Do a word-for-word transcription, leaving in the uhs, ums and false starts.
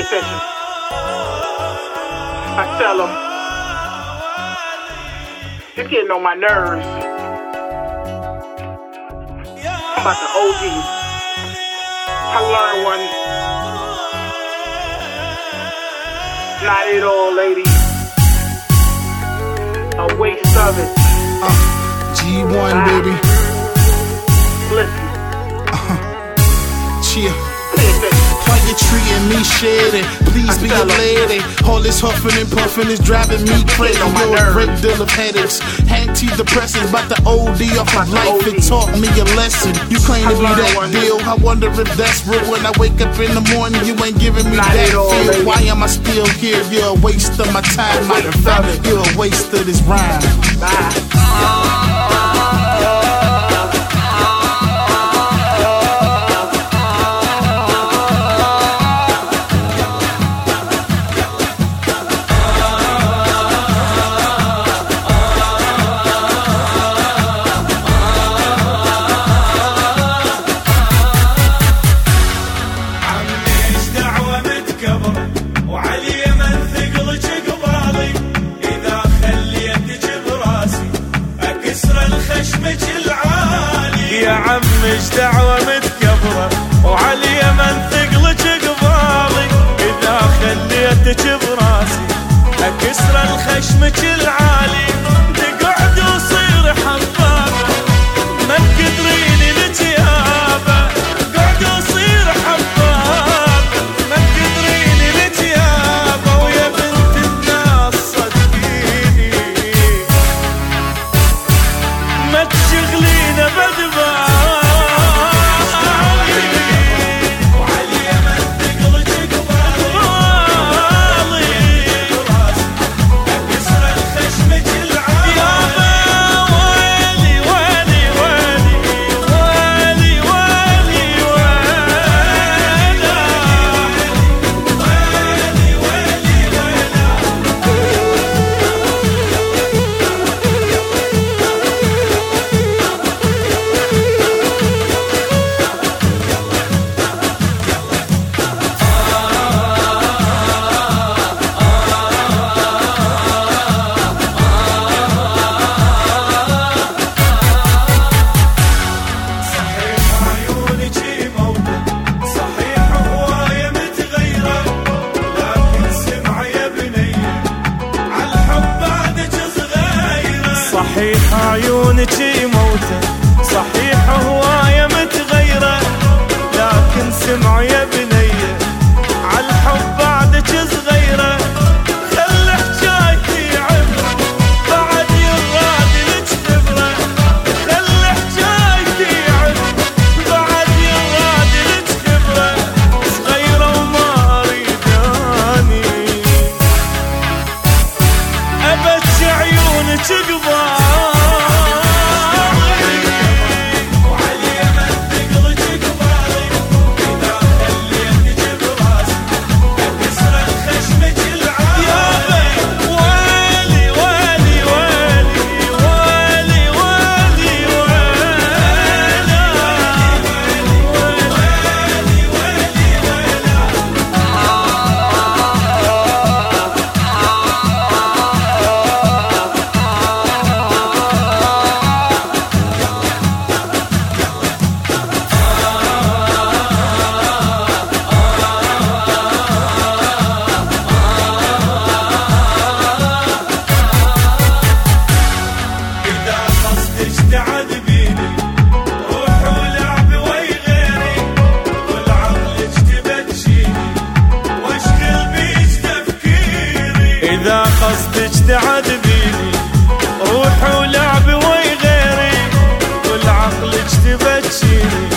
attention. I tell them, it's getting on my nerves. I'm about to O D. I learned one. Not it all, ladies. A waste of it. Uh, G one, ah. Baby. Listen. Uh-huh. Cheer. Why you treating me shady? Please be a lady. All this huffing and puffing is driving me crazy. You're a great deal of headaches. Antidepressants, about to O D off of life. It taught me a lesson. You claim to be that deal. I wonder if that's real. When I wake up in the morning, you ain't giving me that feel. Why am I still here? You're a waste of my time. Matter of fact, you're a waste of this rhyme. يا عم ايش دعوة متكبرة وعلى اليمن ثقلك قبالي إذا خليتك براسي أكسر الخشمك العالي تقعد وصير حبابة ما تقدرين التيابة قعد وصير حبابة ما تقدرين التيابة ويا بنت الناس صدقيني ما تشغلين بدبا صحيح عيونك موتة صحيح هواية متغيرة لكن سمع يا بنية عالحب بعدك صغيرة خلي حجايتي عبرة بعد يراد لك خبرة خلي حجايتي عبرة بعد يراد لك خبرة صغيرة وما أريداني أبد عيونك قبال إذا قصدك تعذبيني روح ولعب وي غيري كل عقلك تبتشيني